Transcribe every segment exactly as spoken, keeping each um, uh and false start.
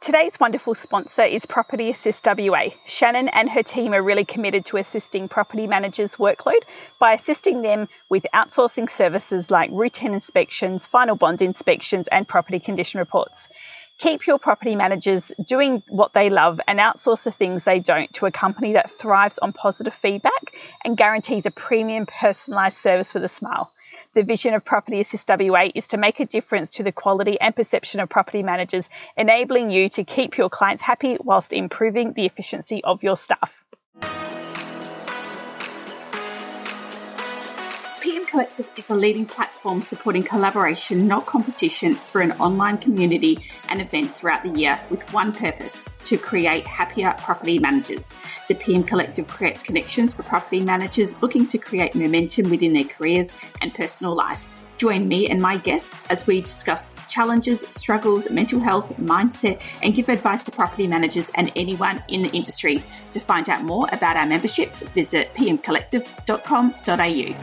Today's wonderful sponsor is Property Assist W A. Shannon and her team are really committed to assisting property managers' workload by assisting them with outsourcing services like routine inspections, final bond inspections, and property condition reports. Keep your property managers doing what they love and outsource the things they don't to a company that thrives on positive feedback and guarantees a premium personalised service with a smile. The vision of Property Assist W A is to make a difference to the quality and perception of property managers, enabling you to keep your clients happy whilst improving the efficiency of your staff. P M Collective is a leading platform supporting collaboration, not competition, for an online community and events throughout the year with one purpose: to create happier property managers. The P M Collective creates connections for property managers looking to create momentum within their careers and personal life. Join me and my guests as we discuss challenges, struggles, mental health, mindset, and give advice to property managers and anyone in the industry. To find out more about our memberships, visit p m collective dot com dot a u.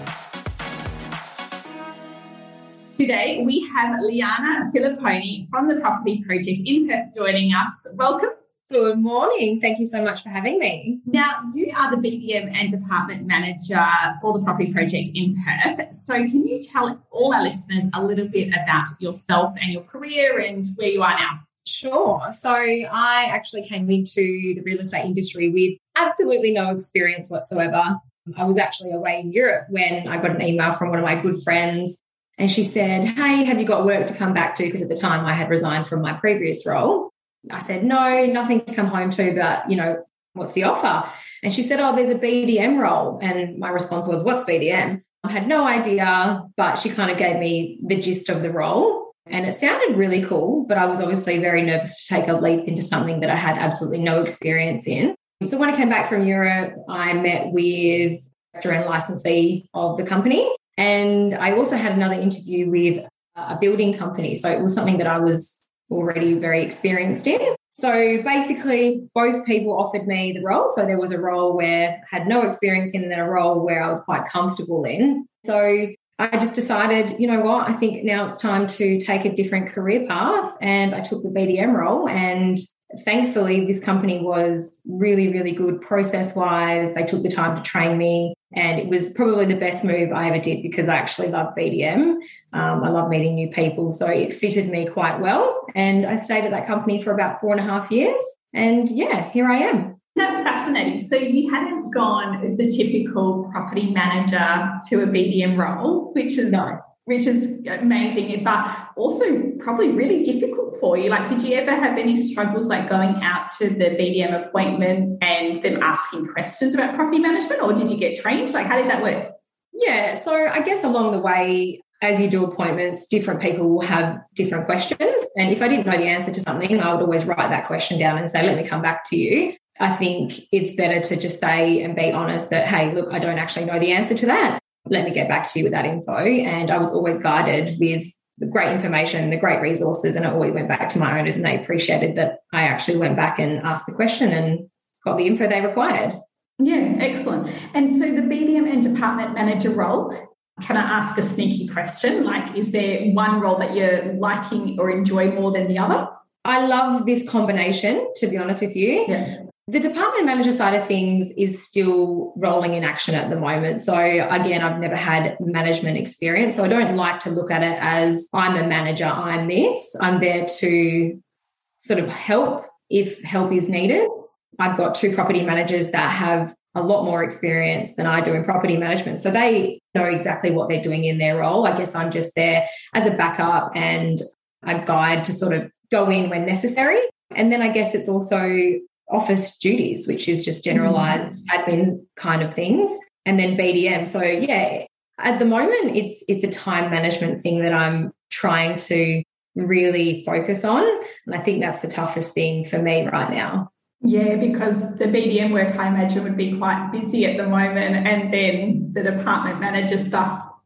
Today, we have Liana Filipponi from the Property Project in Perth joining us. Welcome. Good morning. Thank you so much for having me. Now, you are the B D M and Department Manager for the Property Project in Perth. So can you tell all our listeners a little bit about yourself and your career and where you are now? Sure. So I actually came into the real estate industry with absolutely no experience whatsoever. I was actually away in Europe when I got an email from one of my good friends. And she said, hey, have you got work to come back to? Because at the time I had resigned from my previous role. I said, no, nothing to come home to, but, you know, what's the offer? And she said, oh, there's a B D M role. And my response was, what's B D M? I had no idea, but she kind of gave me the gist of the role. And it sounded really cool, but I was obviously very nervous to take a leap into something that I had absolutely no experience in. So when I came back from Europe, I met with the director and licensee of the company. And I also had another interview with a building company. So it was something that I was already very experienced in. So basically, both people offered me the role. So there was a role where I had no experience in and then a role where I was quite comfortable in. So I just decided, you know what, I think now it's time to take a different career path. And I took the B D M role. And thankfully, this company was really, really good process-wise. They took the time to train me. And it was probably the best move I ever did because I actually love B D M. Um, I love meeting new people. So it fitted me quite well. And I stayed at that company for about four and a half years. And yeah, here I am. That's fascinating. So you hadn't gone the typical property manager to a B D M role, which is no. which is amazing, but also probably really difficult for you. Like, did you ever have any struggles like going out to the B D M appointment and them asking questions about property management, or did you get trained? Like, how did that work? Yeah, so I guess along the way, as you do appointments, different people will have different questions. And if I didn't know the answer to something, I would always write that question down and say, let me come back to you. I think it's better to just say and be honest that, hey, look, I don't actually know the answer to that. Let me get back to you with that info. And I was always guided with the great information, the great resources, and I always went back to my owners and they appreciated that I actually went back and asked the question and got the info they required. Yeah, excellent. And so the B D M and Department Manager role, can I ask a sneaky question? Like, is there one role that you're liking or enjoy more than the other? I love this combination, to be honest with you. Yeah. The department manager side of things is still rolling in action at the moment. So again, I've never had management experience. So I don't like to look at it as I'm a manager, I'm this. I'm there to sort of help if help is needed. I've got two property managers that have a lot more experience than I do in property management. So they know exactly what they're doing in their role. I guess I'm just there as a backup and a guide to sort of go in when necessary. And then I guess it's also office duties, which is just generalized mm. admin kind of things, and then B D M. So yeah, at the moment it's it's a time management thing that I'm trying to really focus on, and I think that's the toughest thing for me right now. Yeah, because the B D M work I imagine would be quite busy at the moment, and then the department manager stuff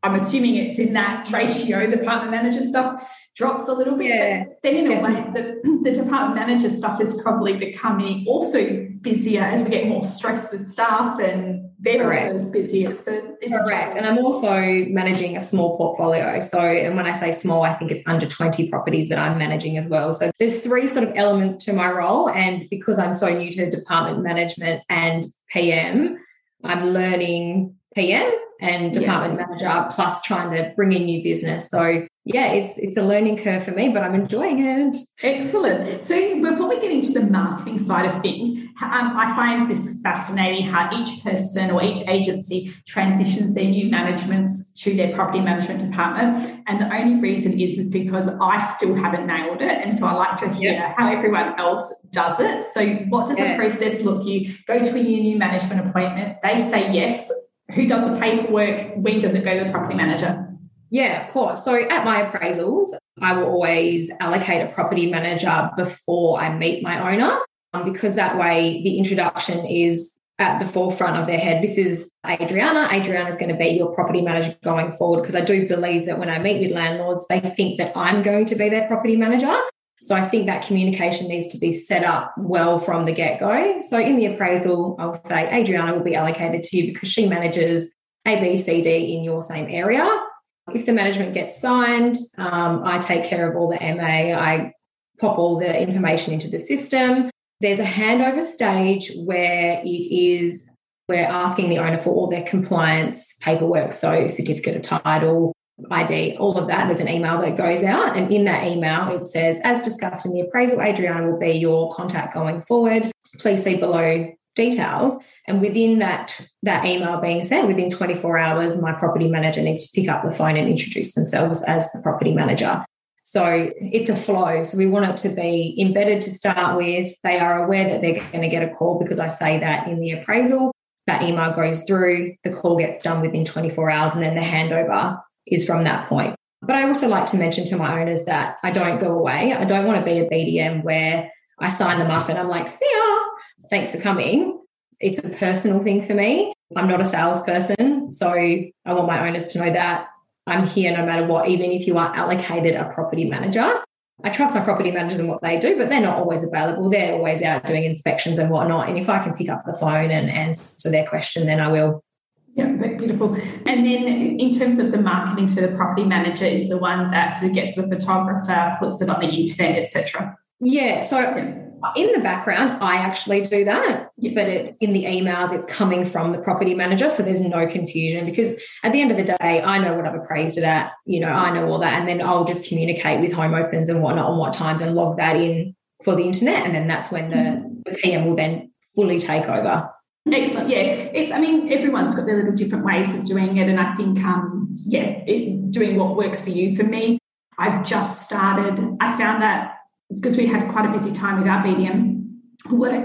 I'm assuming it's in that ratio, the department manager stuff drops a little bit. Yeah. But then in a way, the, the department manager stuff is probably becoming also busier as we get more stress with staff, and they're Correct. also as busy. It's a, it's Correct. A and I'm also managing a small portfolio. So, and when I say small, I think it's under twenty properties that I'm managing as well. So there's three sort of elements to my role. And because I'm so new to department management and P M, I'm learning P M and department yeah. manager, plus trying to bring in new business. So yeah, it's it's a learning curve for me, but I'm enjoying it. Excellent. So before we get into the marketing side of things, um, I find this fascinating how each person or each agency transitions their new managements to their property management department. And the only reason is, is because I still haven't nailed it. And so I like to hear yeah. how everyone else does it. So what does yeah. the process look? You go to a new management appointment, they say yes. Who does the paperwork? When does it go to the property manager? Yeah, of course. So at my appraisals, I will always allocate a property manager before I meet my owner, um, because that way the introduction is at the forefront of their head. This is Adriana. Adriana is going to be your property manager going forward, because I do believe that when I meet with landlords, they think that I'm going to be their property manager. So I think that communication needs to be set up well from the get-go. So in the appraisal, I'll say Adriana will be allocated to you because she manages A, B, C, D in your same area. If the management gets signed, um, I take care of all the M A. I pop all the information into the system. There's a handover stage where it is we're asking the owner for all their compliance paperwork, so certificate of title, I D, all of that. There's an email that goes out, and in that email it says, as discussed in the appraisal, Adriana will be your contact going forward. Please see below details. And within that, that email being sent, within twenty-four hours, my property manager needs to pick up the phone and introduce themselves as the property manager. So it's a flow. So we want it to be embedded to start with. They are aware that they're going to get a call because I say that in the appraisal. That email goes through, the call gets done within twenty-four hours, and then the handover is from that point. But I also like to mention to my owners that I don't go away. I don't want to be a B D M where I sign them up and I'm like, see ya, thanks for coming. It's a personal thing for me. I'm not a salesperson, so I want my owners to know that I'm here no matter what, even if you are allocated a property manager. I trust my property managers and what they do, but they're not always available. They're always out doing inspections and whatnot. And if I can pick up the phone and answer their question, then I will. Yeah, beautiful. And then in terms of the marketing, so the property manager is the one that sort of gets the photographer, puts it on the internet, et cetera. Yeah, so yeah. In the background, I actually do that, yeah. but it's in the emails, it's coming from the property manager, so there's no confusion, because at the end of the day, I know what I've appraised it at, you know, I know all that, and then I'll just communicate with home opens and whatnot on what times and log that in for the internet, and then that's when the, the P M will then fully take over. Excellent. Yeah, it's. I mean, everyone's got their little different ways of doing it, and I think, um, yeah, it, doing what works for you. For me, I've just started. I found that because we had quite a busy time with our B D M work,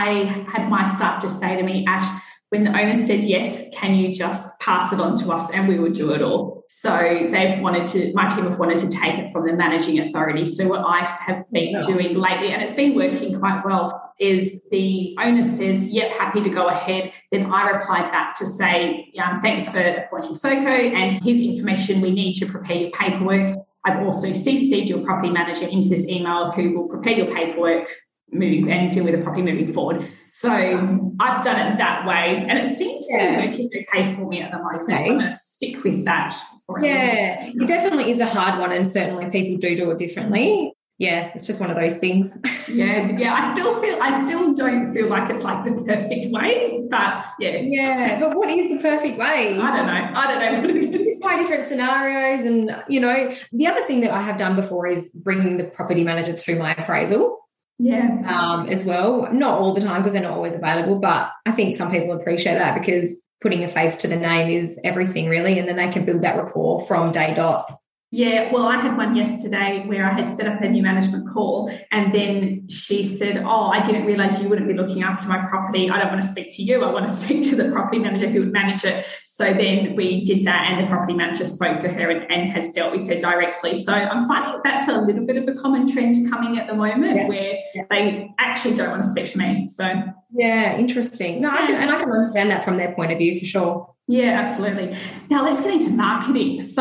I had my staff just say to me, Ash, when the owner said yes, can you just pass it on to us and we will do it all? So they've wanted to. My team have wanted to take it from the managing authority. So what I have been yeah. doing lately, and it's been working quite well, is the owner says, yep, happy to go ahead. Then I reply back to say, um, thanks for appointing Soko, and here's information we need to prepare your paperwork. I've also C C'd your property manager into this email who will prepare your paperwork moving and deal with the property moving forward. So I've done it that way, and it seems yeah. to be working okay for me at the moment. Okay. So I'm going to stick with that. Yeah, it definitely is a hard one, and certainly people do do it differently. Yeah, it's just one of those things. yeah, yeah. I still feel, I still don't feel like it's like the perfect way, but yeah. Yeah, but what is the perfect way? I don't know. I don't know what it is. It's quite different scenarios, and you know, the other thing that I have done before is bringing the property manager to my appraisal. Yeah. Um, as well. Not all the time because they're not always available, but I think some people appreciate that because putting a face to the name is everything really, and then they can build that rapport from day dot. Yeah, well, I had one yesterday where I had set up a new management call, and then she said, oh, I didn't realise you wouldn't be looking after my property. I don't want to speak to you. I want to speak to the property manager who would manage it. So then we did that, and the property manager spoke to her and, and has dealt with her directly. So I'm finding that's a little bit of a common trend coming at the moment yeah. where they actually don't want to speak to me. So yeah, interesting. No, I can, and I can understand that from their point of view for sure. Yeah, absolutely. Now let's get into marketing. So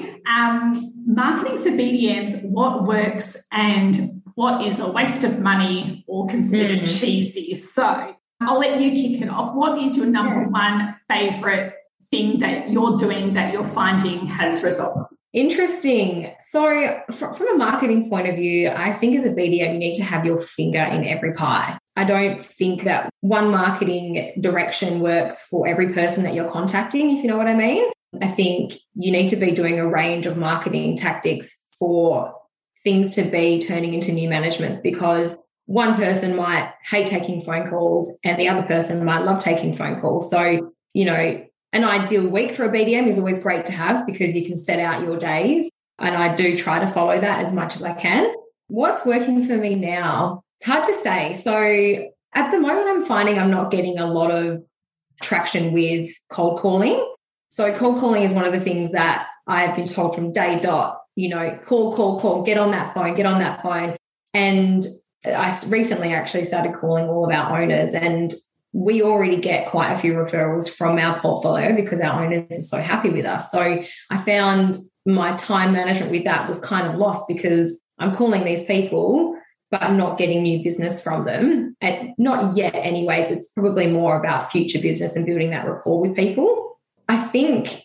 um, marketing for B D Ms, what works and what is a waste of money or considered mm. cheesy. So I'll let you kick it off. What is your number yeah. one favourite thing that you're doing that you're finding has resulted? Interesting. So from a marketing point of view, I think as a B D M, you need to have your finger in every pie. I don't think that one marketing direction works for every person that you're contacting, if you know what I mean. I think you need to be doing a range of marketing tactics for things to be turning into new managements, because one person might hate taking phone calls and the other person might love taking phone calls. So, you know, an ideal week for a B D M is always great to have because you can set out your days. And I do try to follow that as much as I can. What's working for me now? It's hard to say. So at the moment, I'm finding I'm not getting a lot of traction with cold calling. So cold calling is one of the things that I've been told from day dot, you know, call, call, call, get on that phone, get on that phone. And I recently actually started calling all of our owners, and we already get quite a few referrals from our portfolio because our owners are so happy with us. So I found my time management with that was kind of lost because I'm calling these people but I'm not getting new business from them. And not yet anyways. It's probably more about future business and building that rapport with people. I think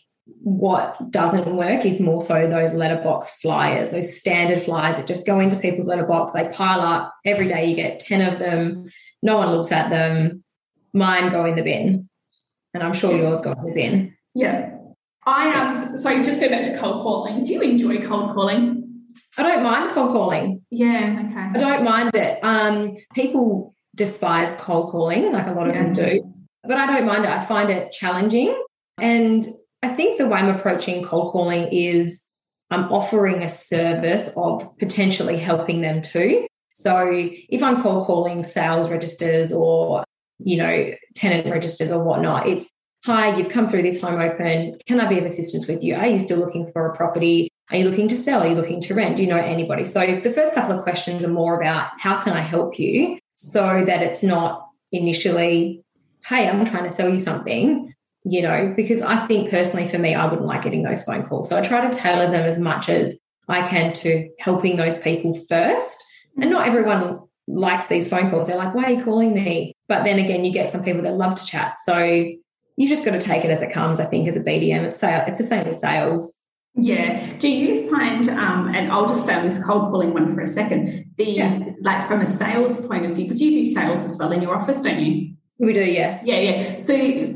what doesn't work is more so those letterbox flyers, those standard flyers that just go into people's letterbox. They pile up. Every day you get ten of them. No one looks at them. Mine go in the bin. And I'm sure yours go in the bin. Yeah. I am, um, so just go back to cold calling. Do you enjoy cold calling? I don't mind cold calling. Yeah, okay. I don't mind it. Um, people despise cold calling, like a lot of yeah. them do. But I don't mind it. I find it challenging. And I think the way I'm approaching cold calling is I'm offering a service of potentially helping them too. So if I'm cold calling sales registers or, you know, tenant registers or whatnot, it's, hi, you've come through this home open. Can I be of assistance with you? Are you still looking for a property? Are you looking to sell? Are you looking to rent? Do you know anybody? So the first couple of questions are more about how can I help you, so that it's not initially, hey, I'm trying to sell you something, you know, because I think personally for me, I wouldn't like getting those phone calls. So I try to tailor them as much as I can to helping those people first. And not everyone likes these phone calls. They're like, why are you calling me? But then again, you get some people that love to chat. So you just got to take it as it comes, I think, as a B D M. It's, sale, it's the same as sales. Yeah. Do you find, um, and I'll just stay on this cold calling one for a second, the yeah. like from a sales point of view, because you do sales as well in your office, don't you? We do, yes. Yeah, yeah. So,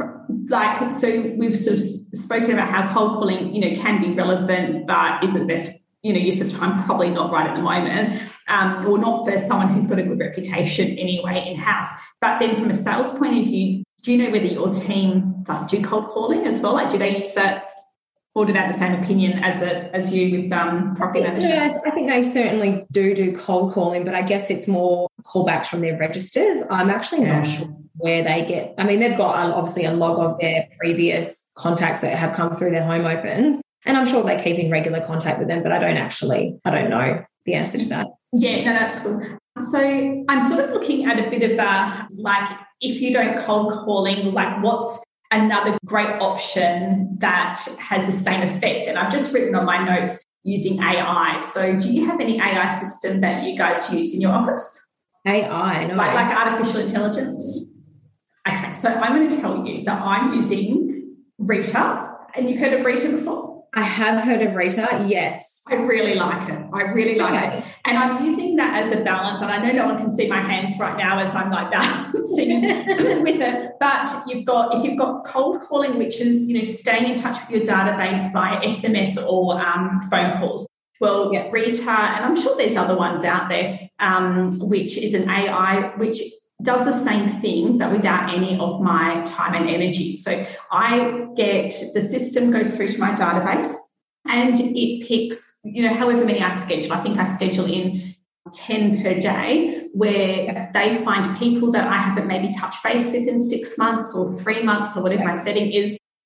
like, so we've sort of spoken about how cold calling, you know, can be relevant, but isn't the best, you know, use of time, probably not right at the moment, um, or not for someone who's got a good reputation anyway in-house. But then from a sales point of view, do you know whether your team like do cold calling as well? Like, do they use that, or do they have the same opinion as a, as you with um, property management? Yes, I think they certainly do do cold calling, but I guess it's more callbacks from their registers. I'm actually yeah. not sure where they get. I mean, they've got um, obviously a log of their previous contacts that have come through their home opens, and I'm sure they keep in regular contact with them, but I don't actually, I don't know the answer to that. Yeah, no, that's good. So I'm sort of looking at a bit of a, like, if you don't cold calling, like what's another great option that has the same effect? And I've just written on my notes using A I. So do you have any A I system that you guys use in your office? A I? No. Like, like artificial intelligence? Okay, so I'm going to tell you that I'm using Rita. And you've heard of Rita before? I have heard of Rita, yes. I really like it. I really like okay. it. And I'm using that as a balance. And I know no one can see my hands right now as I'm like balancing with it. But you've got, if you've got cold calling, which is, you know, staying in touch with your database via S M S or um, phone calls. Well, yeah, Rita, and I'm sure there's other ones out there, um, which is an A I, which does the same thing, but without any of my time and energy. So I get, the system goes through to my database, and it picks, you know, however many I schedule. I think I schedule in ten per day, where they find people that I haven't maybe touched base with in six months or three months or whatever my setting is.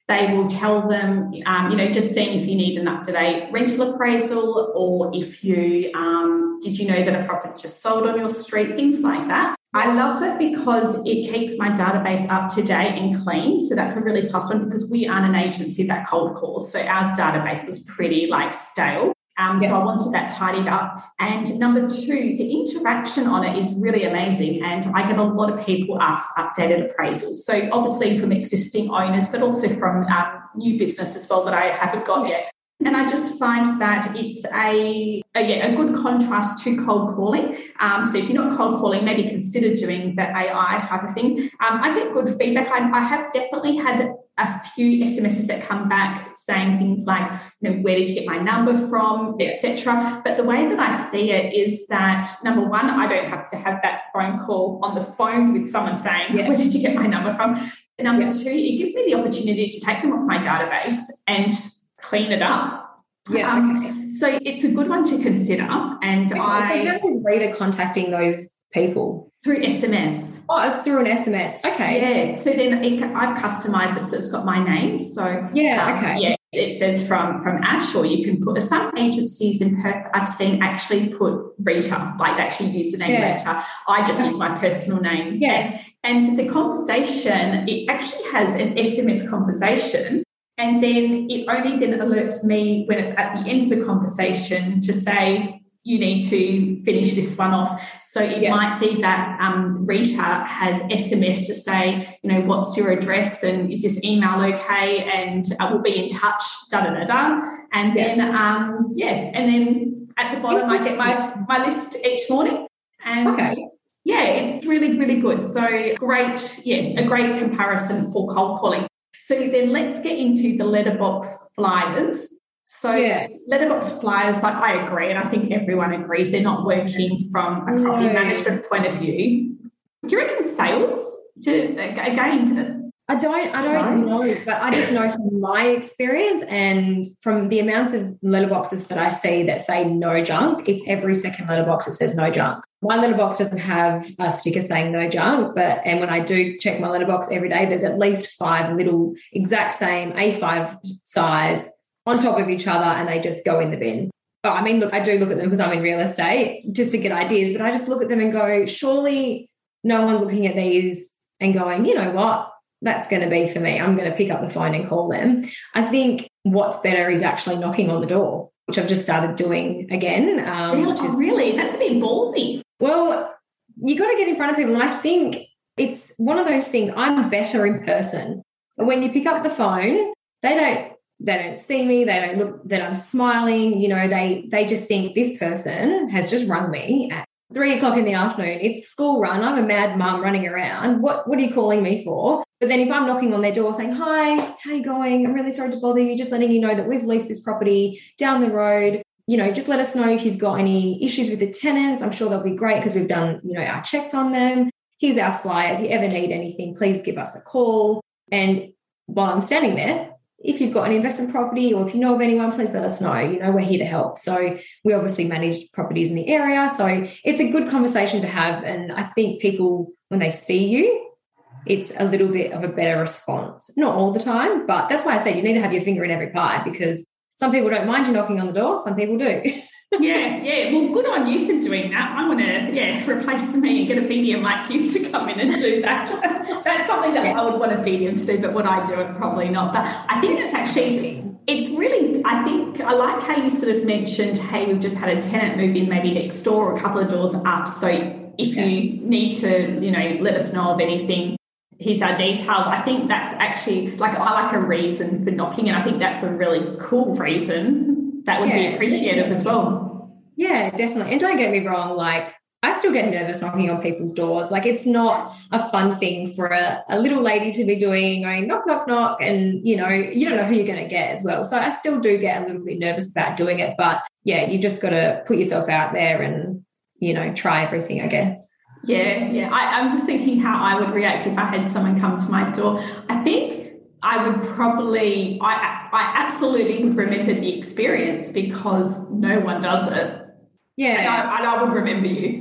They will tell them, um, you know, just seeing if you need an up-to-date rental appraisal, or if you, um, did you know that a property just sold on your street, things like that. I love it because it keeps my database up to date and clean. So that's a really plus one, because we aren't an agency that cold calls. So our database was pretty like stale. Um, yeah. So I wanted that tidied up. And number two, the interaction on it is really amazing. And I get a lot of people ask updated appraisals. So obviously from existing owners, but also from um, new business as well that I haven't got yet. And I just find that it's a, a, yeah, a good contrast to cold calling. Um, so if you're not cold calling, maybe consider doing the A I type of thing. Um, I get good feedback. I, I have definitely had a few S M Ses that come back saying things like, you know, where did you get my number from, et cetera. But the way that I see it is that, number one, I don't have to have that phone call on the phone with someone saying, yeah. where did you get my number from? And number yeah. two, it gives me the opportunity to take them off my database and clean it up. Yeah, um, okay. So it's a good one to consider. And okay, I. So how is Rita contacting those people? Through S M S. Oh, it's through an S M S. Okay. Yeah. So then it, I've customised it so it's got my name. So yeah, um, okay. Yeah, it says from from Ash, or you can put some agencies in Perth I've seen actually put Rita, like actually use the name yeah. Rita. I just use my personal name. Yeah. And, and the conversation, it actually has an S M S conversation. And then it only then alerts me when it's at the end of the conversation to say, you need to finish this one off. So it yeah. might be that um, Rita has S M S to say, you know, what's your address and is this email okay? And uh, we'll be in touch, da da da da. And yeah. then, um, yeah, and then at the bottom I get my, my list each morning. And okay. yeah, it's really, really good. So great, yeah, a great comparison for cold calling. So then let's get into the letterbox flyers. So yeah. letterbox flyers, like I agree, and I think everyone agrees, they're not working from a property no. management point of view. Do you reckon sales? To, again, to, I don't, I don't know. know, but I just know from my experience and from the amounts of letterboxes that I see that say no junk, it's every second letterbox that says no junk. My letterbox doesn't have a sticker saying no junk, but and when I do check my letterbox every day, there's at least five little exact same A five size on top of each other, and they just go in the bin. Oh, I mean, look, I do look at them because I'm in real estate just to get ideas, but I just look at them and go, surely no one's looking at these and going, you know what, that's going to be for me. I'm going to pick up the phone and call them. I think what's better is actually knocking on the door, which I've just started doing again. Um, really? Which is, really? That's a bit ballsy. Well, you got to get in front of people. And I think it's one of those things, I'm better in person. But when you pick up the phone, they don't, they don't see me. They don't look that I'm smiling. You know, they, they just think this person has just rung me at three o'clock in the afternoon. It's school run. I'm a mad mum running around. What, what are you calling me for? But then if I'm knocking on their door saying, hi, how are you going? I'm really sorry to bother you. Just letting you know that we've leased this property down the road. You know, just let us know if you've got any issues with the tenants. I'm sure they'll be great because we've done, you know, our checks on them. Here's our flyer. If you ever need anything, please give us a call. And while I'm standing there, if you've got an investment property or if you know of anyone, please let us know. You know, we're here to help. So we obviously manage properties in the area. So it's a good conversation to have. And I think people, when they see you, it's a little bit of a better response. Not all the time, but that's why I say you need to have your finger in every pie, because some people don't mind you knocking on the door. Some people do. yeah, yeah. Well, good on you for doing that. I'm going to, yeah, replace me and get a B D M like you to come in and do that. That's something that yeah. I would want a B D M to do, but would I do it? Probably not. But I think it's actually, it's really, I think, I like how you sort of mentioned, hey, we've just had a tenant move in maybe next door or a couple of doors up. So if yeah. you need to, you know, let us know of anything, here's our details. I think that's actually, like, I like a reason for knocking, and I think that's a really cool reason that would yeah, be appreciative definitely. as well. Yeah, definitely. And don't get me wrong, like, I still get nervous knocking on people's doors. Like, it's not a fun thing for a, a little lady to be doing, going knock, knock, knock, and, you know, you don't know who you're going to get as well. So I still do get a little bit nervous about doing it. But, yeah, you just got to put yourself out there and, you know, try everything, I guess. Yeah, yeah. I, I'm just thinking how I would react if I had someone come to my door. I think I would probably, I, I absolutely would remember the experience because no one does it. Yeah. And I, and I would remember you.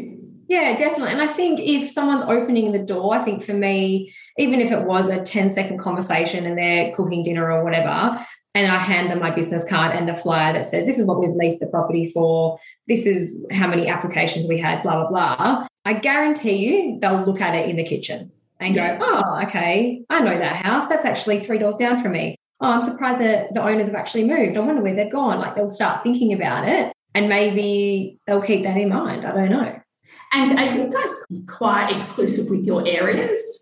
Yeah, definitely. And I think if someone's opening the door, I think for me, even if it was a ten second conversation and they're cooking dinner or whatever, and I hand them my business card and the flyer that says, this is what we've leased the property for, this is how many applications we had, blah, blah, blah, I guarantee you they'll look at it in the kitchen and go, oh, okay, I know that house. That's actually three doors down from me. Oh, I'm surprised that the owners have actually moved. I wonder where they've gone. Like, they'll start thinking about it and maybe they'll keep that in mind. I don't know. And are you guys quite exclusive with your areas?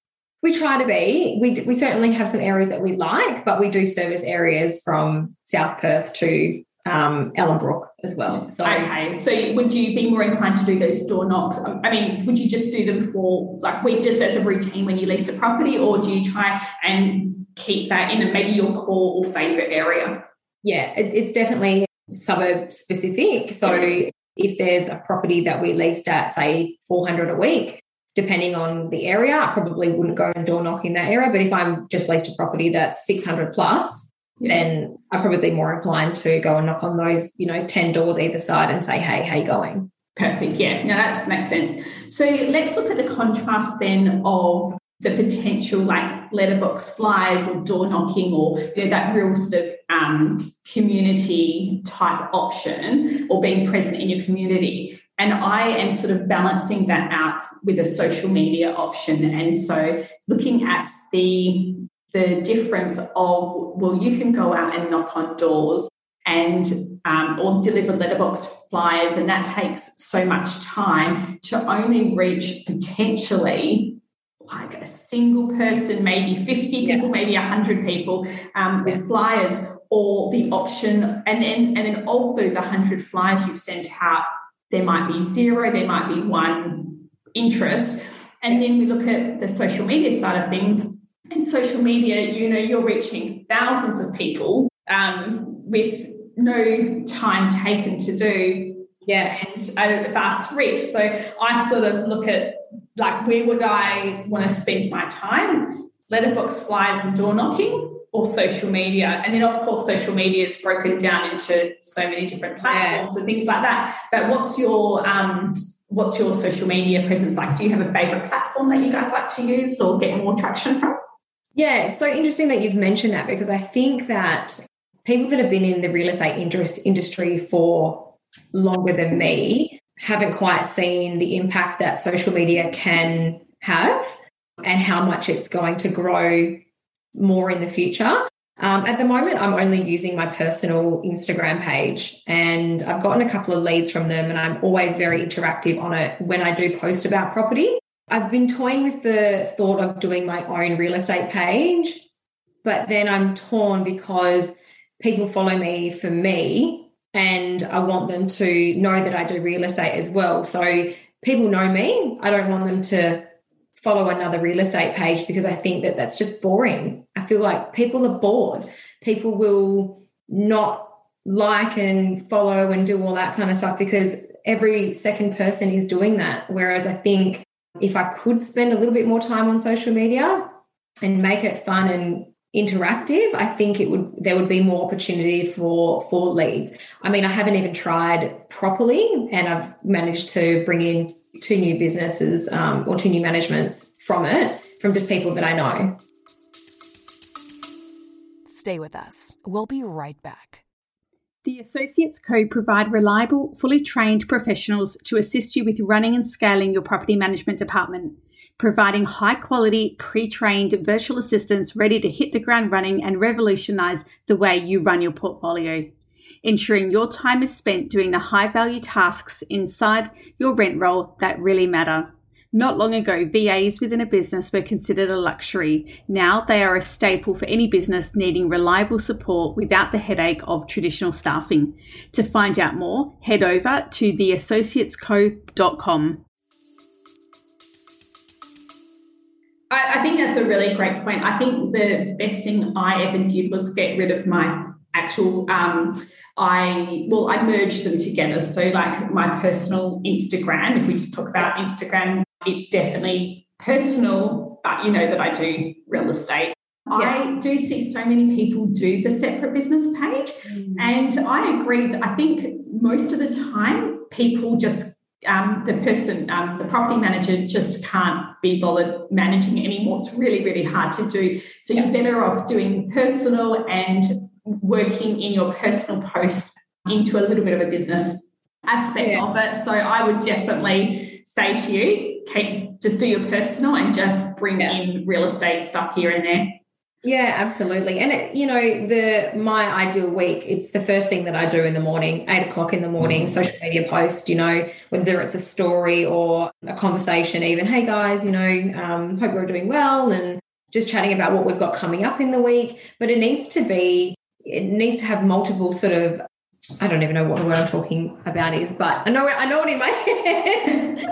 We try to be. We we certainly have some areas that we like, but we do service areas from South Perth to um, Ellenbrook as well. So okay, so would you be more inclined to do those door knocks? I mean, would you just do them for like we just as a routine when you lease a property, or do you try and keep that in a, maybe your core or favourite area? Yeah, it, it's definitely suburb specific. So if there's a property that we leased at, say, four hundred a week, depending on the area, I probably wouldn't go and door knock in that area. But if I'm just leased a property that's six hundred plus, yeah, then I'd probably be more inclined to go and knock on those, you know, ten doors either side and say, hey, how you going? Perfect. Yeah, no, that makes sense. So let's look at the contrast then of the potential like letterbox flyers or door knocking or, you know, that real sort of um, community type option or being present in your community. And I am sort of balancing that out with a social media option. And so looking at the the difference of, well, you can go out and knock on doors and um, or deliver letterbox flyers, and that takes so much time to only reach potentially like a single person, maybe fifty people, maybe one hundred people um, with flyers, or the option, and then and then of those one hundred flyers you've sent out, there might be zero, there might be one interest. And then we look at the social media side of things. And social media, you know, you're reaching thousands of people um, with no time taken to do, yeah, and a vast reach. So I sort of look at, like, where would I want to spend my time? Letterbox flyers and door knocking, or social media? And then, of course, social media is broken down into so many different platforms, yeah, and things like that. But what's your um, what's your social media presence like? Do you have a favourite platform that you guys like to use or get more traction from? Yeah, it's so interesting that you've mentioned that, because I think that people that have been in the real estate industry for longer than me haven't quite seen the impact that social media can have and how much it's going to grow more in the future. Um, at the moment, I'm only using my personal Instagram page, and I've gotten a couple of leads from them, and I'm always very interactive on it when I do post about property. I've been toying with the thought of doing my own real estate page, but then I'm torn because people follow me for me and I want them to know that I do real estate as well. So people know me. I don't want them to follow another real estate page because I think that that's just boring. I feel like people are bored. People will not like and follow and do all that kind of stuff because every second person is doing that. Whereas I think if I could spend a little bit more time on social media and make it fun and interactive, I think it would there would be more opportunity for for leads. I mean, I haven't even tried properly, and I've managed to bring in two new businesses um, or two new managements from it, from just people that I know. Stay with us. We'll be right back. The Associates Co provide reliable, fully trained professionals to assist you with running and scaling your property management department, providing high-quality, pre-trained virtual assistants ready to hit the ground running and revolutionise the way you run your portfolio, ensuring your time is spent doing the high-value tasks inside your rent roll that really matter. Not long ago, V As within a business were considered a luxury. Now they are a staple for any business needing reliable support without the headache of traditional staffing. To find out more, head over to the associates co dot com. I, I think that's a really great point. I think the best thing I ever did was get rid of my actual, um, I, well, I merged them together. So like my personal Instagram, if we just talk about Instagram, it's definitely personal, but you know that I do real estate. Yeah. I do see so many people do the separate business page, mm. and I agree that I think most of the time people just um, the person, um, the property manager just can't be bothered managing it anymore. It's really, really hard to do. So you're better off doing personal and working in your personal post into a little bit of a business aspect yeah. of it. So I would definitely say to you, Kate, just do your personal and just bring yeah. in real estate stuff here and there. Yeah, absolutely. And, it, you know, the my ideal week, it's the first thing that I do in the morning, eight o'clock in the morning, social media post, you know, whether it's a story or a conversation even, hey, guys, you know, um, hope you're doing well, and just chatting about what we've got coming up in the week. But it needs to be, it needs to have multiple sort of, I don't even know what word I'm talking about is, but I know I know it in my head.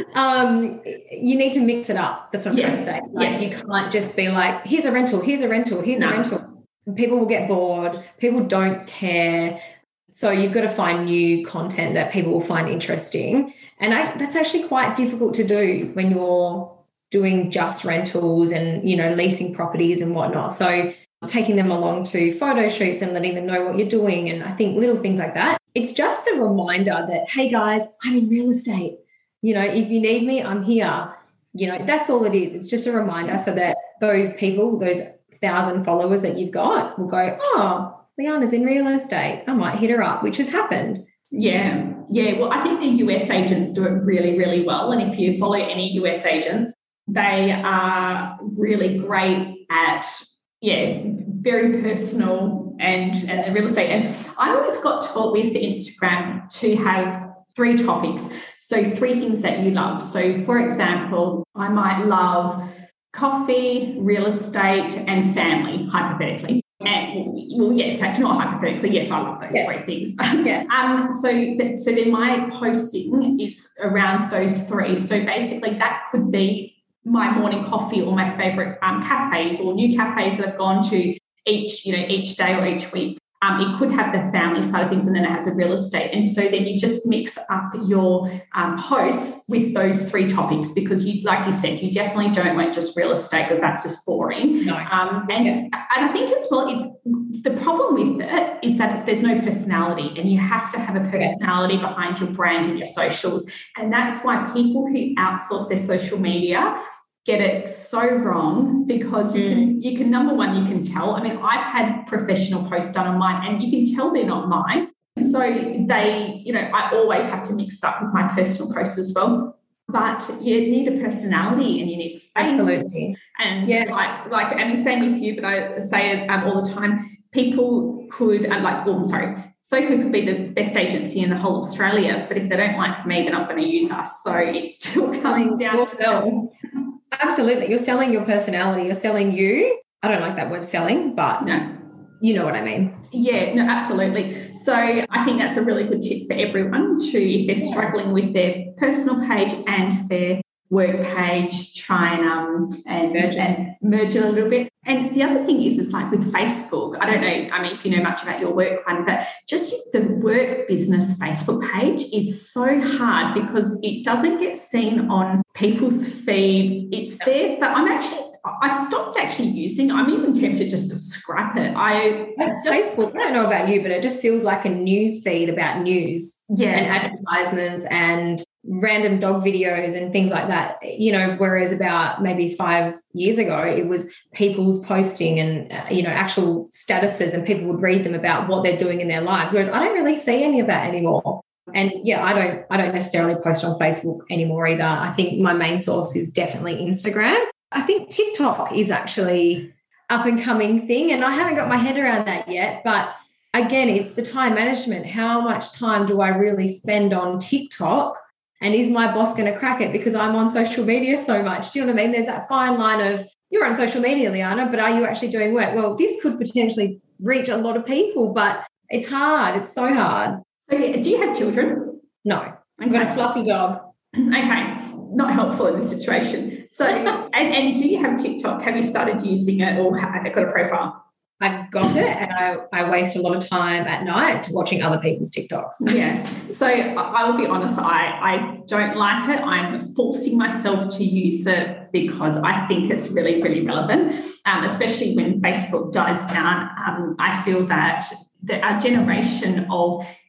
um, you need to mix it up. That's what I'm yeah. trying to say. Like yeah. you can't just be like, here's a rental, here's a rental, here's no. a rental. People will get bored. People don't care. So you've got to find new content that people will find interesting. And I, that's actually quite difficult to do when you're doing just rentals and, you know, leasing properties and whatnot. So taking them along to photo shoots and letting them know what you're doing. And I think little things like that. It's just the reminder that, hey, guys, I'm in real estate. You know, if you need me, I'm here. You know, that's all it is. It's just a reminder so that those people, those thousand followers that you've got will go, oh, Leanna's in real estate. I might hit her up, which has happened. Yeah. Yeah. Well, I think the U S agents do it really, really well. And if you follow any U S agents, they are really great at yeah, very personal and, and the real estate. And I always got taught with Instagram to have three topics. So three things that you love. So for example, I might love coffee, real estate, and family, hypothetically. And well, yes, actually not hypothetically. Yes, I love those yeah. three things. Yeah. um. So, so then my posting is around those three. So basically, that could be my morning coffee or my favorite um, cafes or new cafes that I've gone to each, you know, each day or each week. Um, it could have the family side of things, and then it has a real estate. And so then you just mix up your um, posts with those three topics, because you, like you said, you definitely don't want just real estate because that's just boring. No. Um, and, and I think as well, it's, the problem with it is that it's, there's no personality, and you have to have a personality yeah. behind your brand and your socials. And that's why people who outsource their social media get it so wrong, because you can, you can, number one, you can tell. I mean, I've had professional posts done on mine and you can tell they're not mine. So they, you know, I always have to mix it up with my personal posts as well. But you need a personality and you need a face. Absolutely. And yeah, like, like I mean, same with you, but I say it um, all the time. People could, um, like, well, I'm sorry, Soco could be the best agency in the whole of Australia, but if they don't like me, they're not going to use us. So it still comes down to Absolutely. You're selling your personality. You're selling you. I don't like that word selling, but no, you know what I mean. Yeah, no, absolutely. So I think that's a really good tip for everyone to, if they're struggling with their personal page and their work page, try and um and merge, and merge it a little bit. And the other thing is, is like with Facebook, I don't know, I mean, if you know much about your work one, but just the work business Facebook page is so hard because it doesn't get seen on people's feed. It's there, but I'm actually, I've stopped actually using. I'm even tempted just to scrap it. I just, Facebook, I don't know about you, but it just feels like a news feed about news, yeah, and advertisements and random dog videos and things like that, you know, whereas about maybe five years ago, it was people's posting and, uh, you know, actual statuses, and people would read them about what they're doing in their lives. Whereas I don't really see any of that anymore. And yeah, I don't, I don't necessarily post on Facebook anymore either. I think my main source is definitely Instagram. I think TikTok is actually up and coming thing, and I haven't got my head around that yet, but again, it's the time management. How much time do I really spend on TikTok? And is my boss going to crack it because I'm on social media so much? Do you know what I mean? There's that fine line of, you're on social media, Liana, but are you actually doing work? Well, this could potentially reach a lot of people, but it's hard. It's so hard. So do you have children? No. I've got a fluffy dog. Okay. Not helpful in this situation. So, and, and do you have TikTok? Have you started using it, or have you got a profile? I've got it, and I, I waste a lot of time at night watching other people's TikToks. Yeah. So I, I will be honest, I, I don't like it. I'm forcing myself to use it because I think it's really, really relevant, um, especially when Facebook dies down. Um, I feel that the, our generation of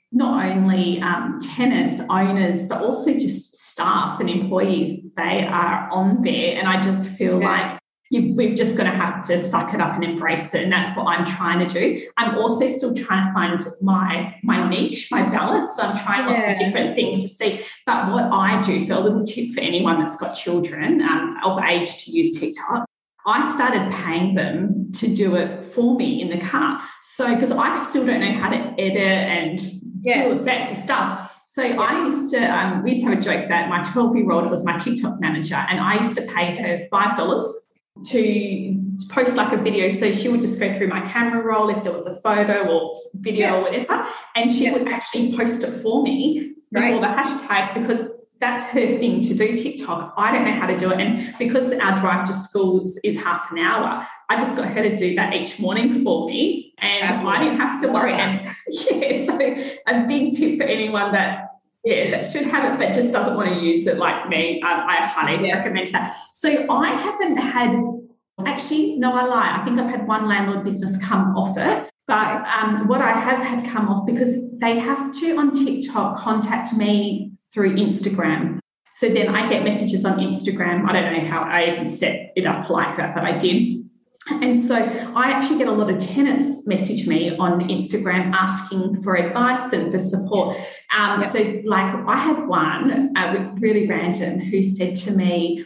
not only um, tenants, owners, but also just staff and employees, they are on there. And I just feel yeah. like you, we've just got to have to suck it up and embrace it. And that's what I'm trying to do. I'm also still trying to find my, my niche, my balance. So I'm trying yeah. lots of different things to see. But what I do, so a little tip for anyone that's got children um, of age to use TikTok, I started paying them to do it for me in the car. So, because I still don't know how to edit and yeah. do fancy stuff. So yeah. I used to, um, we used to have a joke that my twelve-year-old was my TikTok manager, and I used to pay her five dollars to post like a video. So she would just go through my camera roll if there was a photo or video yeah. or whatever, and she yeah. would actually post it for me with right. all the hashtags, because that's her thing to do, TikTok. I don't know how to do it. And because our drive to school is, is half an hour, I just got her to do that each morning for me. And Absolutely. I didn't have to worry. And yeah, so a big tip for anyone that, yeah, that should have it but just doesn't want to use it like me, um, I highly yeah. recommend that. So I haven't had, actually, no, I lie. I think I've had one landlord business come off it. But um, what I have had come off, because they have to on TikTok contact me through Instagram. So then I get messages on Instagram. I don't know how I even set it up like that, but I did. And so I actually get a lot of tenants message me on Instagram asking for advice and for support. Um, yep. So like I had one uh, really random who said to me,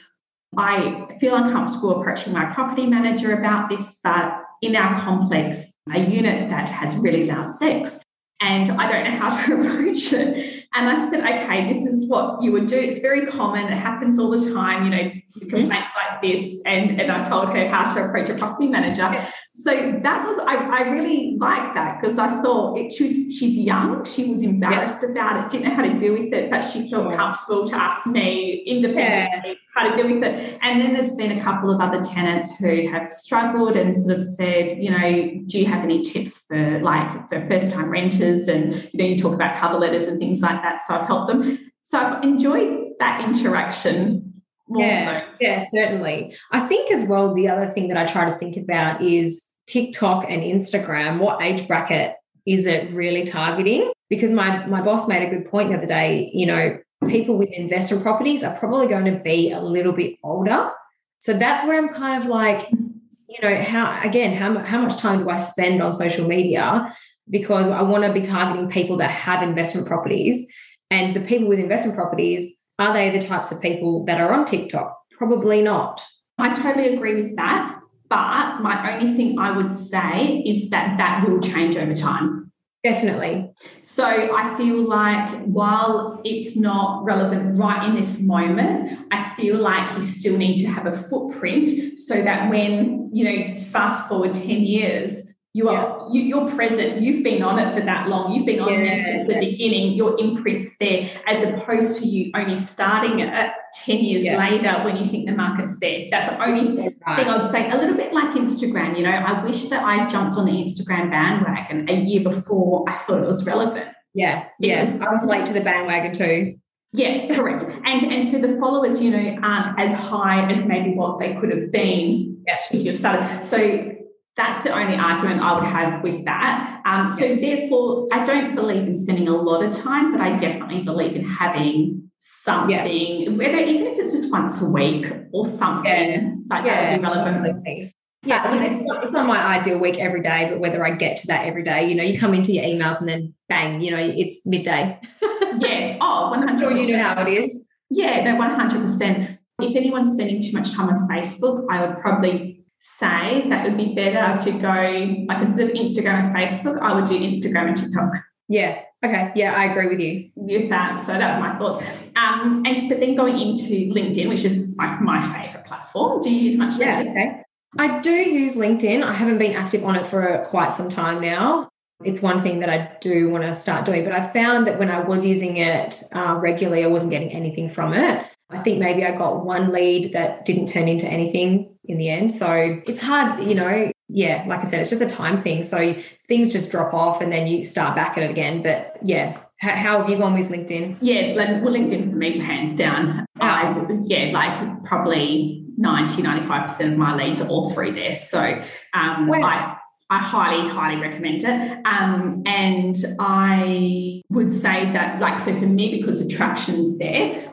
I feel uncomfortable approaching my property manager about this, but in our complex, a unit that has really loud sex, and I don't know how to approach it. And I said, okay, this is what you would do. It's very common. It happens all the time, you know, complaints like this. And, and I told her how to approach a property manager. Yeah. So that was, I, I really liked that, because I thought it, she was, she's young. She was embarrassed yeah. about it, didn't know how to deal with it, but she felt yeah. comfortable to ask me independently yeah. how to deal with it. And then there's been a couple of other tenants who have struggled and sort of said, you know, do you have any tips for like for first time renters? And, you know, you talk about cover letters and things like that. So I've helped them. So I've enjoyed that interaction. More yeah, so. yeah, certainly. I think as well, the other thing that I try to think about is TikTok and Instagram. What age bracket is it really targeting? Because my my boss made a good point the other day, you know, people with investment properties are probably going to be a little bit older. So that's where I'm kind of like, you know, how, again, how, how much time do I spend on social media? Because I want to be targeting people that have investment properties, and the people with investment properties, are they the types of people that are on TikTok? Probably not. I totally agree with that. But my only thing I would say is that that will change over time. Definitely. So I feel like while it's not relevant right in this moment, I feel like you still need to have a footprint so that when, you know, fast forward ten years, you are, yeah. you, you're present. You've been on it for that long. You've been on yeah, there since yeah. the beginning. Your imprint's there, as opposed to you only starting it ten years yeah. later when you think the market's there. That's the only right. thing I'd say. A little bit like Instagram, you know, I wish that I jumped on the Instagram bandwagon a year before I thought it was relevant. Yeah, yeah. I was late to the bandwagon too. Yeah, correct. And and so the followers, you know, aren't as high as maybe what they could have been yeah. if you've started. So that's the only argument I would have with that. Um, so therefore, I don't believe in spending a lot of time, but I definitely believe in having something, yeah. whether even if it's just once a week or something yeah. like yeah. that would be relevant. Absolutely. Yeah, I mean, it's not, it's not my ideal week every day, but whether I get to that every day, you know, you come into your emails and then bang, you know, it's midday. yeah. Oh, one hundred percent. I'm sure you know how it is. Yeah, no, one hundred percent. If anyone's spending too much time on Facebook, I would probably say that would be better to go, like instead of Instagram and Facebook, I would do Instagram and TikTok. Yeah. Okay. Yeah, I agree with you. With that. So that's my thoughts. Um, and but then going into LinkedIn, which is like my favourite platform. Do you use much yeah, LinkedIn? Okay. I do use LinkedIn. I haven't been active on it for quite some time now. It's one thing that I do want to start doing, but I found that when I was using it uh, regularly, I wasn't getting anything from it. I think maybe I got one lead that didn't turn into anything in the end. So it's hard, you know, yeah, like I said, it's just a time thing. So things just drop off and then you start back at it again. But yeah, how, how have you gone with LinkedIn? Yeah, well, LinkedIn for me, hands down. Oh. I, yeah, like probably ninety, ninety-five percent of my leads are all through there. So um, wow. I I highly, highly recommend it. Um, and I would say that, like, so for me, because attraction's there,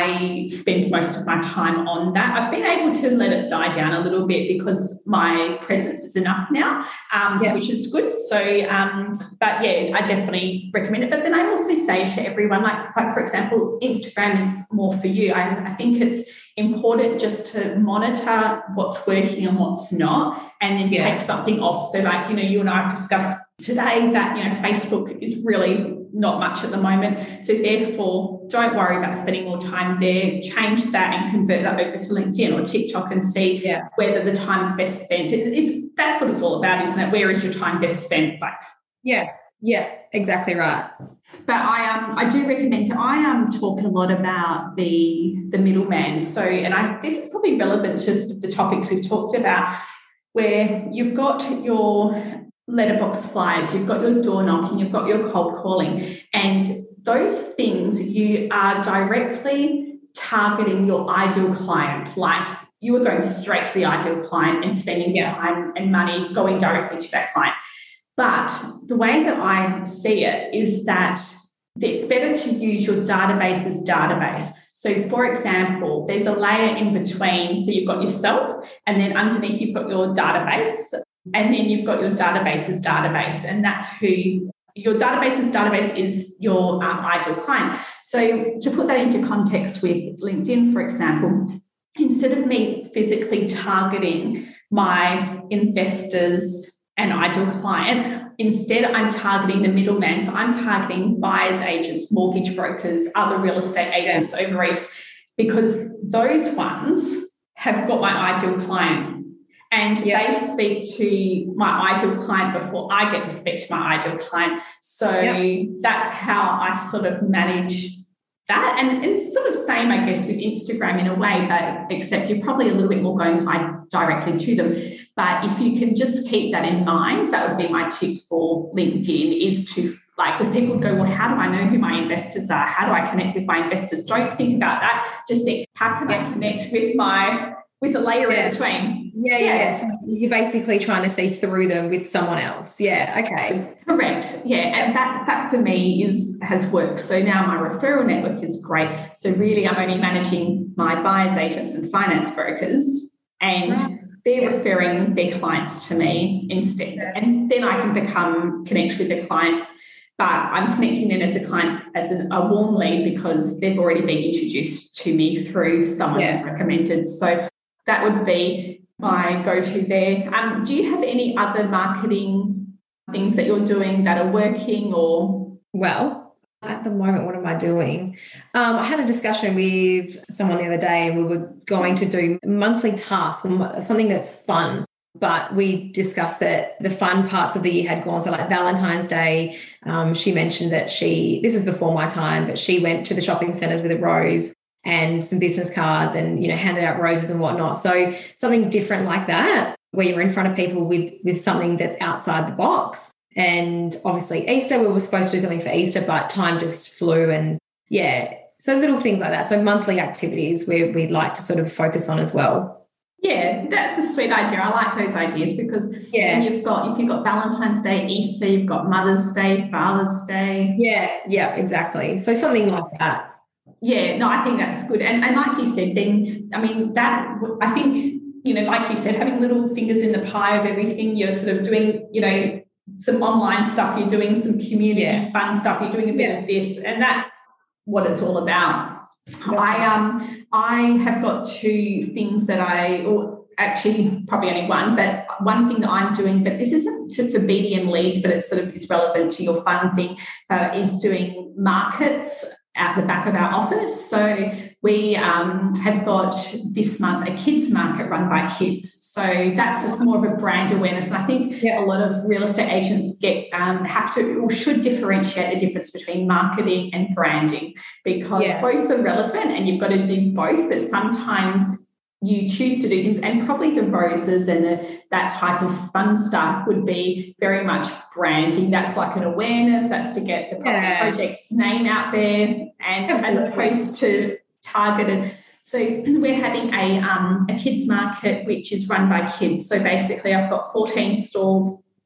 I spend most of my time on that. I've been able to let it die down a little bit because my presence is enough now, um, yeah. which is good. So, um, but yeah, I definitely recommend it. But then I also say to everyone, like, like for example, Instagram is more for you. I, I think it's important just to monitor what's working and what's not, and then yeah. take something off. So, like, you know, you and I have discussed today that, you know, Facebook is really not much at the moment. So therefore, don't worry about spending more time there. Change that and convert that over to LinkedIn or TikTok and see yeah. whether the time's best spent. It, it's that's what it's all about, isn't it? Where is your time best spent? Like, yeah, yeah, exactly right. But I um I do recommend. I um talk a lot about the the middleman. So, and I this is probably relevant to sort of the topics we've talked about, where you've got your letterbox flyers, you've got your door knocking, you've got your cold calling, and those things you are directly targeting your ideal client. Like, you are going straight to the ideal client and spending yeah. time and money going directly to that client. But the way that I see it is that it's better to use your database's database. So, for example, there's a layer in between. So you've got yourself, and then underneath you've got your database. And then you've got your database's database, and that's who your database's database is, your um, ideal client. So to put that into context with LinkedIn, for example, instead of me physically targeting my investors and ideal client, instead I'm targeting the middleman. So I'm targeting buyers agents, mortgage brokers, other real estate agents yeah. over East, because those ones have got my ideal client. And yep. they speak to my ideal client before I get to speak to my ideal client. So yep. that's how I sort of manage that. And it's sort of same, I guess, with Instagram in a way, but except you're probably a little bit more going directly to them. But if you can just keep that in mind, that would be my tip for LinkedIn, is to, like, because people go, well, how do I know who my investors are? How do I connect with my investors? Don't think about that. Just think, how can yep. I connect with my with a layer yeah. in between. Yeah, yeah, yeah. So you're basically trying to see through them with someone else. Yeah, okay. Correct. Yeah, and that that for me is has worked. So now my referral network is great. So really I'm only managing my buyers agents and finance brokers, and right. they're yes. referring their clients to me instead. Yeah. And then I can become connect with the clients, but I'm connecting them as a client as an, a warm lead because they've already been introduced to me through someone yeah. who's recommended. So that would be my go-to there. Um, do you have any other marketing things that you're doing that are working? Or well, at the moment, what am I doing? Um, I had a discussion with someone the other day, and we were going to do monthly tasks, something that's fun. But we discussed that the fun parts of the year had gone. So like Valentine's Day, um, she mentioned that she, this was before my time, but she went to the shopping centres with a rose and some business cards and, you know, handed out roses and whatnot. So something different like that, where you're in front of people with, with something that's outside the box. And obviously Easter, we were supposed to do something for Easter, but time just flew. And yeah, so little things like that. So monthly activities where we'd like to sort of focus on as well. Yeah, that's a sweet idea. I like those ideas because yeah, you've got, if you've got Valentine's Day, Easter, you've got Mother's Day, Father's Day. Yeah, yeah, exactly. So something like that. Yeah, no, I think that's good. And and like you said, then, I mean, that, I think, you know, like you said, having little fingers in the pie of everything, you're sort of doing, you know, some online stuff, you're doing some community yeah. fun stuff, you're doing a bit yeah. of this, and that's what it's all about. That's I right. um I have got two things that I, or actually probably only one, but one thing that I'm doing, but this isn't to, for B D M leads, but it's sort of is relevant to your fun thing, uh, is doing markets at the back of our office. So we um, have got this month a kids market run by kids. So that's just more of a brand awareness. And I think yeah. a lot of real estate agents get um, have to or should differentiate the difference between marketing and branding, because yeah. both are relevant and you've got to do both. But sometimes you choose to do things, and probably the roses and the, that type of fun stuff would be very much branding. That's like an awareness. That's to get the yeah. project's name out there, and Absolutely. as opposed to targeted. So we're having a um, a kids market which is run by kids. So basically, I've got fourteen stalls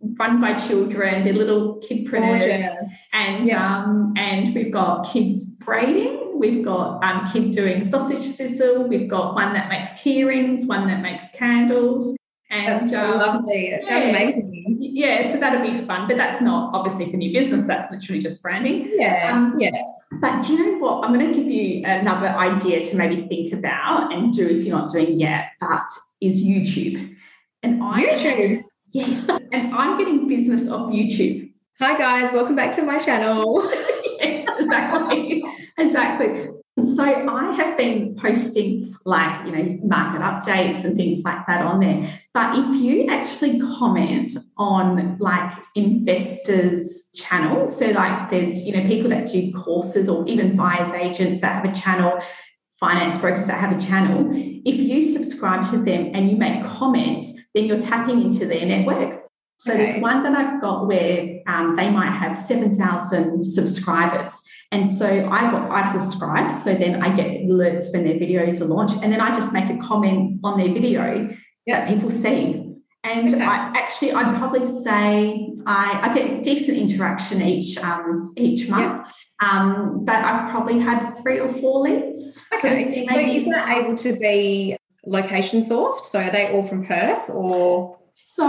run by children. They're little kidpreneurs. Gorgeous. And Yeah. um, and we've got kids braiding. We've got um, kid doing sausage sizzle. We've got one that makes key rings, one that makes candles. And That's so um, lovely. It sounds yeah. amazing. Yeah, so that'll be fun. But that's not obviously for new business. That's literally just branding. Yeah, Um, yeah. But do you know what? I'm going to give you another idea to maybe think about and do if you're not doing yet. That is YouTube. And I YouTube. Yes, and I'm getting business off YouTube. Hi guys, welcome back to my channel. Yes, exactly, exactly. So I have been posting like, you know, market updates and things like that on there. But if you actually comment on like investors' channels, so like there's, you know, people that do courses or even buyers agents that have a channel, finance brokers that have a channel, if you subscribe to them and you make comments, then you're tapping into their network. So Okay. there's one that I've got where um, they might have seven thousand subscribers. And so I got, I subscribe, so then I get alerts when their videos are launched. And then I just make a comment on their video that people see. And Okay. I actually, I'd probably say I, I get decent interaction each um, each month. Um, but I've probably had three or four leads. Okay. So So maybe- is that able to be location sourced? So are they all from Perth or? So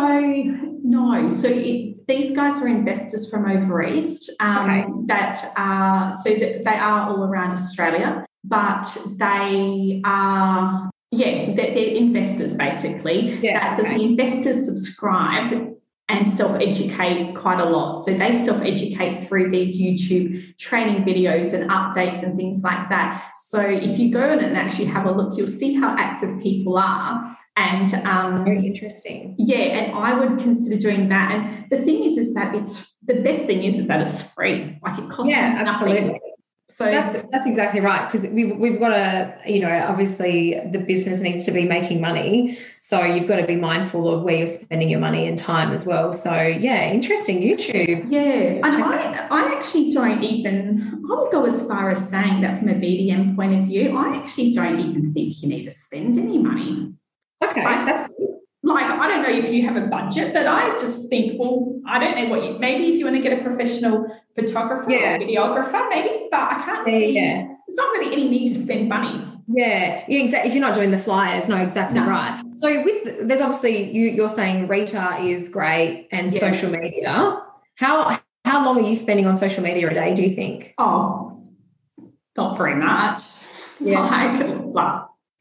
no, so it, these guys are investors from over east um, Okay. that are so that they are all around Australia, but they are yeah they're, they're investors basically. Yeah, That okay. the investors subscribe and self-educate quite a lot. So they self-educate through these YouTube training videos and updates and things like that. So if you go in and actually have a look, you'll see how active people are. And um, Very interesting. yeah, and I would consider doing that. And the thing is, is that it's the best thing is, is that it's free. Like it costs Yeah, you nothing. absolutely. So That's that's exactly right, because we've we've got to, you know, obviously the business needs to be making money, so you've got to be mindful of where you're spending your money and time as well. So yeah, interesting. YouTube. yeah, and Check I, I actually don't even, I would go as far as saying that from a B D M point of view, I actually don't even think you need to spend any money. Okay, Right. that's good. Like, I don't know if you have a budget, but I just think, well, I don't know what you, maybe if you want to get a professional photographer Yeah. or videographer, maybe, but I can't Yeah, see, yeah. there's not really any need to spend money. Yeah, yeah, exactly. If you're not doing the flyers, no, exactly No. right. So with there's obviously you you're saying Rita is great and Yeah. social media. How how long are you spending on social media a day, do you think? Oh, not very much. Yeah. Like, like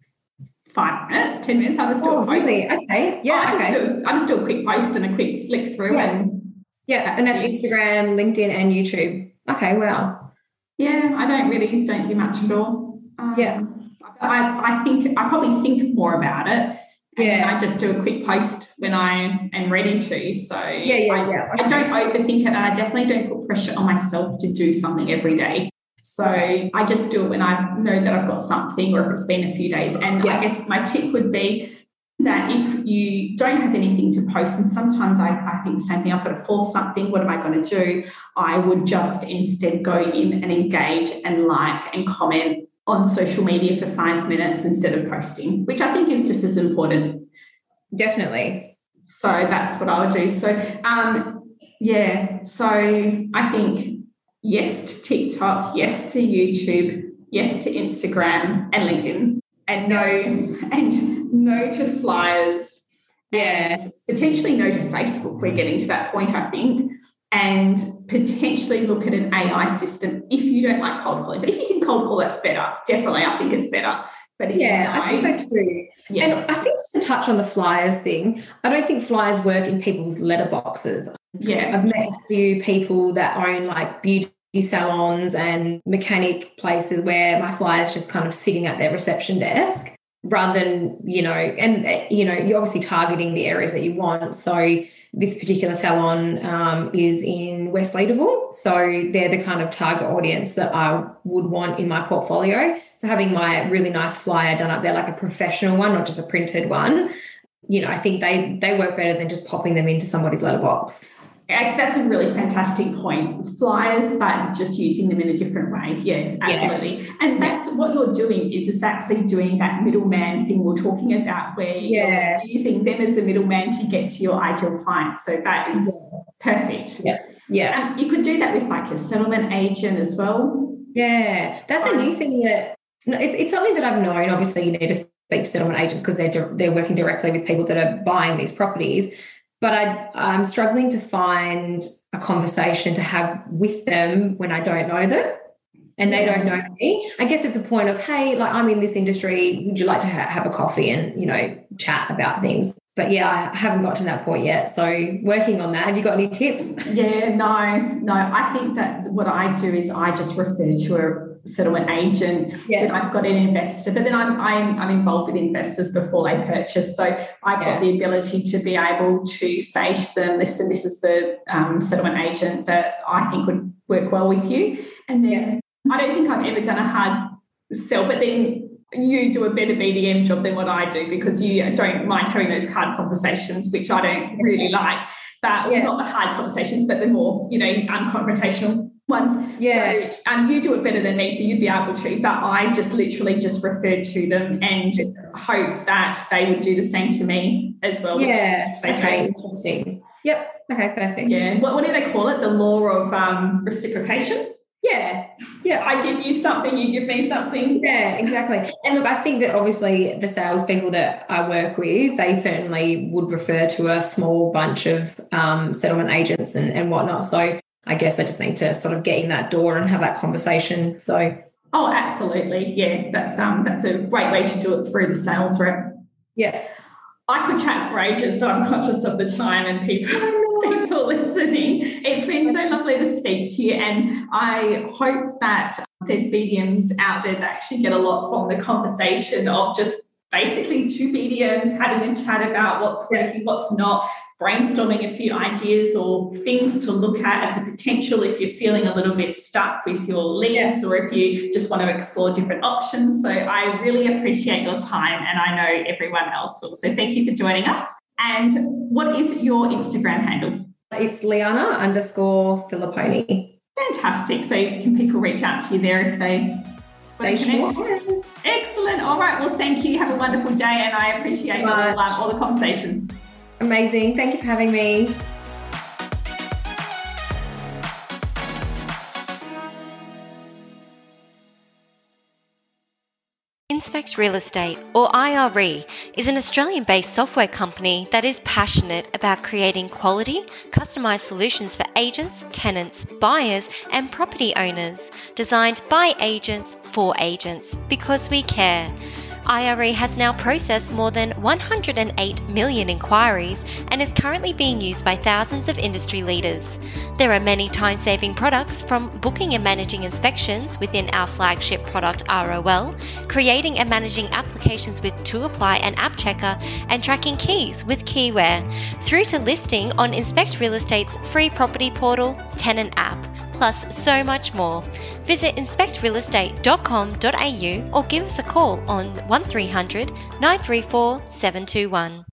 five minutes, ten minutes. I just do Oh, a post. really? Okay. Yeah, I just, okay. do, I just do a quick post and a quick flick through, Yeah. and Yeah, and that's Instagram, LinkedIn, and YouTube. Okay, wow. yeah, I don't really don't do much at all. Um, Yeah. I, I think I probably think more about it. And Yeah. then I just do a quick post when I am ready to. So Yeah, yeah, I, yeah. I don't overthink it, and I definitely don't put pressure on myself to do something every day. So I just do it when I know that I've got something, or if it's been a few days. And Yeah. I guess my tip would be that if you don't have anything to post, and sometimes I, I think the same thing, I've got to force something, what am I going to do? I would just instead go in and engage and like and comment on social media for five minutes instead of posting, which I think is just as important. Definitely. So that's what I would do. So, um, yeah, so I think yes to TikTok, yes to YouTube, yes to Instagram and LinkedIn, and no, and no to flyers. Yeah. And potentially no to Facebook. We're getting to that point, I think. And potentially look at an A I system if you don't like cold calling. But if you can cold call, that's better. Definitely, I think it's better. But if Yeah, you I think so too. yeah. And I think just to touch on the flyers thing, I don't think flyers work in people's letterboxes. yeah. I've met a few people that own like beauty salons and mechanic places where my flyers just kind of sitting at their reception desk rather than, you know, and, you know, you're obviously targeting the areas that you want. So this particular salon um, is in West Leederville. So they're the kind of target audience that I would want in my portfolio. So having my really nice flyer done up there, like a professional one, not just a printed one, you know, I think they they work better than just popping them into somebody's letterbox. Actually, that's a really fantastic point. Flyers, but just using them in a different way. Yeah, absolutely. Yeah. And that's what you're doing is exactly doing that middleman thing we're talking about, where yeah. you're using them as the middleman to get to your ideal client. So that is yeah. perfect. Yeah. Yeah. And you could do that with like your settlement agent as well. Yeah. That's a new thing that it's, it's something that I've known. Obviously, you need to speak to settlement agents because they're, they're working directly with people that are buying these properties. But I, I'm struggling to find a conversation to have with them when I don't know them and they don't know me. I guess it's a point of, hey, like I'm in this industry. Would you like to ha- have a coffee and, you know, chat about things? But yeah, I haven't got to that point yet. So working on that. Have you got any tips? Yeah, no, no. I think that what I do is I just refer to a settlement agent. Yeah. I've got an investor, but then I'm, I'm I'm involved with investors before they purchase. So I've yeah. got the ability to be able to say to them, listen, this is the um, settlement agent that I think would work well with you. And then yeah. I don't think I've ever done a hard sell, but then you do a better B D M job than what I do because you don't mind having those hard conversations, which I don't really like. But yeah. not the hard conversations, but the more, you know, unconfrontational ones. Yeah. So um, you do it better than me, so you'd be able to. But I just literally just referred to them and hope that they would do the same to me as well. Yeah. Okay. Do. Interesting. Yep. Okay. Perfect. Yeah. What, what do they call it? The law of um, reciprocation. Yeah. Yeah. I give you something, you give me something. Yeah, exactly. And look, I think that obviously the salespeople that I work with, they certainly would refer to a small bunch of um, settlement agents and, and whatnot. So I guess I just need to sort of get in that door and have that conversation. So oh, absolutely. Yeah. That's um that's a great way to do it through the sales rep. Yeah. I could chat for ages, but I'm conscious of the time and people people listening. It's been so lovely to speak to you, and I hope that there's B D Ms out there that actually get a lot from the conversation of just basically two B D Ms having a chat about what's working, what's not, brainstorming a few ideas or things to look at as a potential if you're feeling a little bit stuck with your leads or if you just want to explore different options. So I really appreciate your time, and I know everyone else will. So thank you for joining us. And what is your Instagram handle? It's Liana underscore Filipponi. Fantastic. So can people reach out to you there if they They should. Excellent. All right. Well, thank you. Have a wonderful day, and I appreciate all, um, all the conversation. Amazing. Thank you for having me. Inspect Real Estate, or I R E, is an Australian-based software company that is passionate about creating quality, customised solutions for agents, tenants, buyers, and property owners, designed by agents for agents, because we care. I R E has now processed more than one hundred eight million inquiries and is currently being used by thousands of industry leaders. There are many time-saving products, from booking and managing inspections within our flagship product R O L, creating and managing applications with To Apply and App Checker, and tracking keys with Keyware, through to listing on Inspect Real Estate's free property portal, Tenant app, plus so much more. Visit inspect real estate dot com dot a u or give us a call on one three hundred nine three four seven two one.